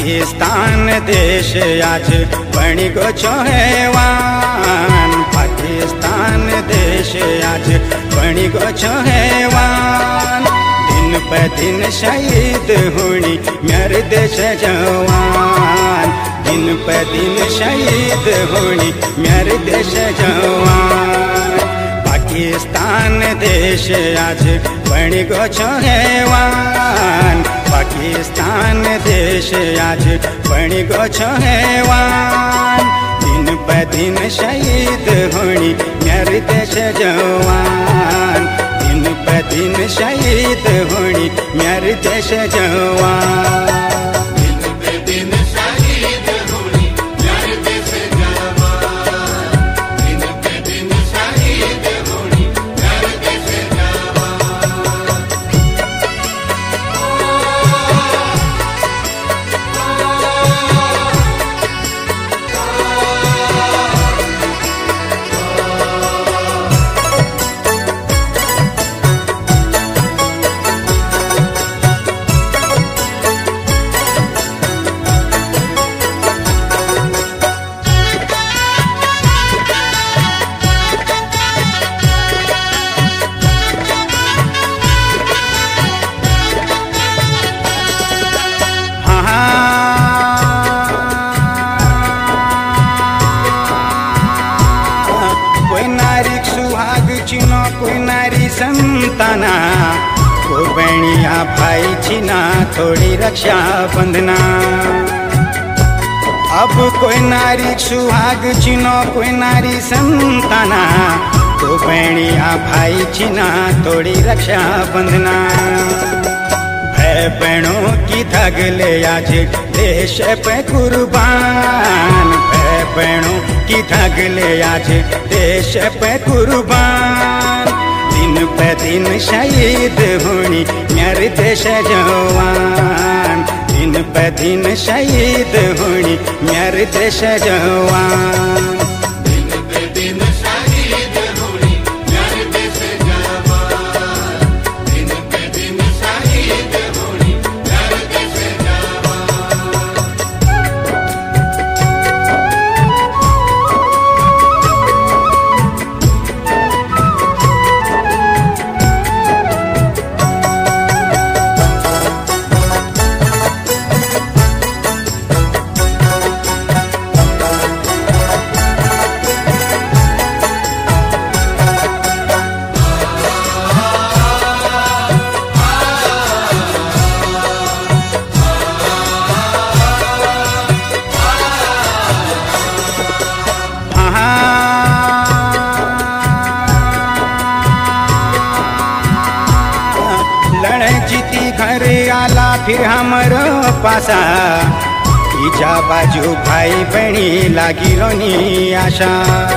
पाकिस्तान देश आज बनी गो छो हैवान। पाकिस्तान देश आज बनी गो छो हैवान। दिन ब दिन शहीद होनी मेरे देश जवान। दिन ब दिन शहीद होनी मेरे देश जवान। पाकिस्तान देश आज बनी गो छो हैवान। पाकिस्तान देश आज बनी गो छो हैवान। दिन ब दिन शहीद होनी मेरे देश जवान। दिन ब दिन शहीद होनी मेरे देश जवान। कोई नारी संताना को बहनिया भाई छिना थोड़ी रक्षा बंधना। अब कोई नारी सुहाग छिनो कोई नारी संताना को बहनिया भाई छिना थोड़ी रक्षा बंधना। भाई बहनों की धग ले आज देश पे कुर्बान। भाई बहनों की धग ले आज देश पे कुर्बान। दिन ब दिन शहीद होनी मेरे देश जवान। दिन ब दिन शहीद होनी मेरे देश जवान। जीती घर आला फिर हमरो पासा। तीजा बाजू भाई बहनी लागी रोनी आशा।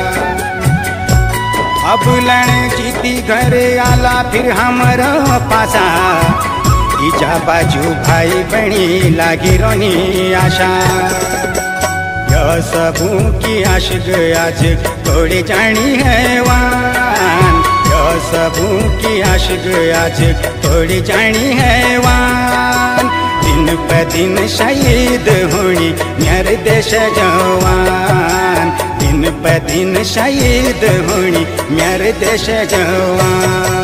अब लड़ जीती घर आला फिर हमरो पासा। तीजा बाजू भाई बहनी लागी रोनी आशा। यह सबू की आशिक आज थोड़ी जानी हैवान। सबू की आशिक आज थोड़ी जानी हैवान। दिन ब दिन शहीद होनी मेरे देश जवान। दिन ब दिन शहीद होनी मेरे देश जवान।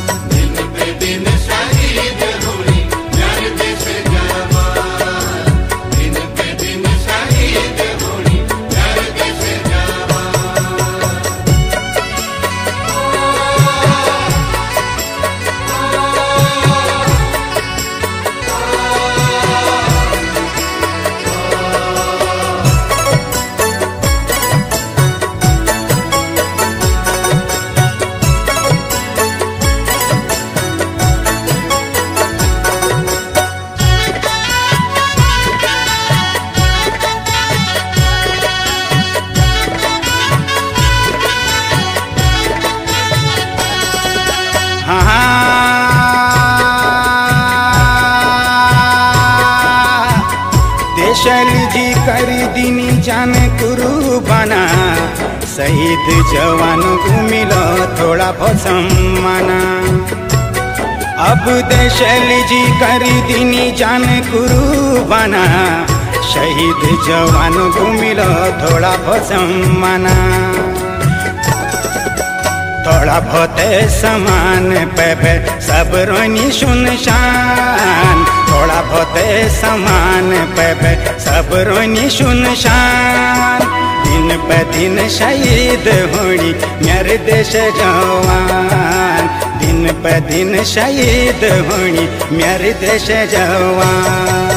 देशल जी कर दीनी जान कुर्बाना। शहीद जवानों को मिलो थोड़ा बहुत सम्माना। अब देशल जी कर दीनी जान कुर्बाना। शहीद जवान को मिलो थोड़ा बहुत सम्माना, थोड़ा बहुत समान पे सब रोनी सुनशान, थोड़ा बहुत समान पे सब रोनी सुनशान। दिन पे दिन शहीद होनी मेरे देश जवान, दिन पे दिन शहीद होनी मेरे देश जवान।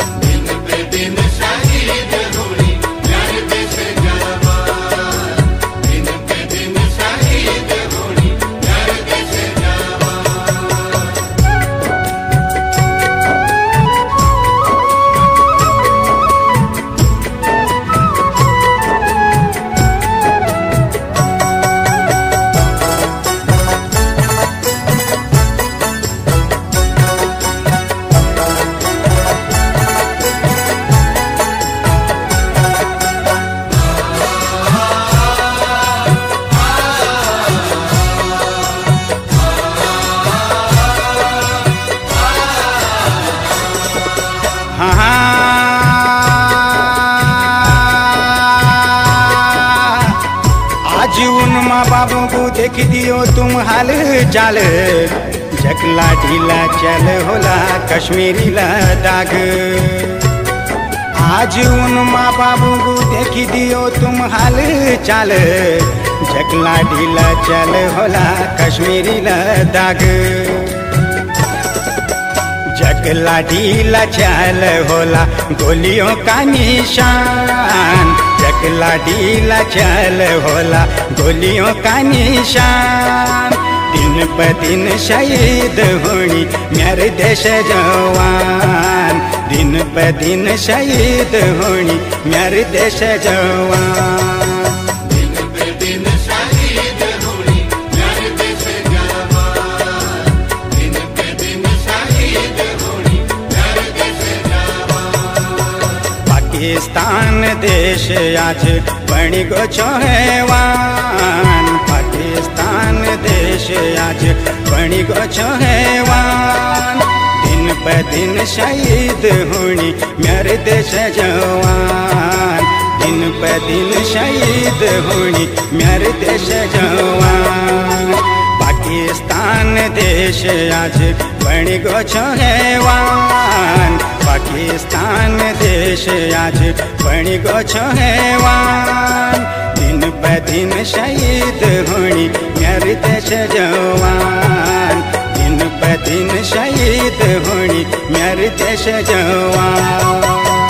आज उन माँ बापों को देख दियो तुम हाल चाल, जकला ढीला चल होला कश्मीरी लद्दाख। आज उन माँ बापों को देख दियो तुम हाल चाल, जकला ढीला चल होला कश्मीरी लद्दाख। जकला ढीला चल होला गोलियों का निशान, जकला ढीला चल होला गोलियों का निशान। दिन पे दिन शहीद होनी मेरे देश जवान, दिन पे दिन शहीद होनी मेरे देश जवान। पाकिस्तान देश आज बनी गो छोहेवान, पाकिस्तान देश आज बनी गो छोहेवान। दिन पे दिन शहीद होनी मेरे देश जवान, दिन पे दिन शहीद होनी मेरे देश जवान। पाकिस्तान देश आज बनी गो छोहेवान, पाकिस्तान देश आज बनी गो छोहेवान। दिन पे दिन शहीद होनी मेरे देश जवान, दिन पे दिन शहीद होनी मेरे देश जवान।